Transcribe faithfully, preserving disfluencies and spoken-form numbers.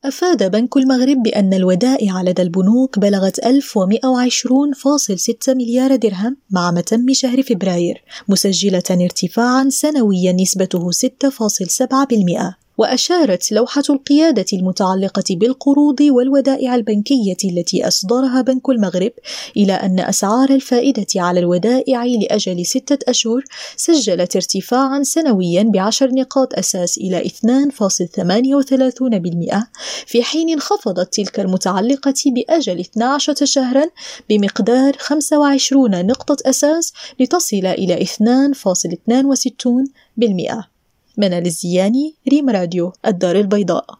أفاد بنك المغرب بأن الودائع لدى البنوك بلغت ألف ومئة وعشرين فاصلة ستة مليار درهم مع متم شهر فبراير، مسجلة ارتفاعاً سنوياً نسبته ستة فاصلة سبعة بالمئة. وأشارت لوحة القيادة المتعلقة بالقروض والودائع البنكية التي أصدرها بنك المغرب إلى أن أسعار الفائدة على الودائع لأجل ستة أشهر سجلت ارتفاعاً سنوياً بعشر نقاط أساس إلى اثنين فاصلة ثمانية وثلاثين بالمئة، في حين انخفضت تلك المتعلقة بأجل اثني عشر شهراً بمقدار خمسة وعشرين نقطة أساس لتصل إلى اثنين فاصلة اثنين وستين بالمئة. منال الزياني، ريم راديو، الدار البيضاء.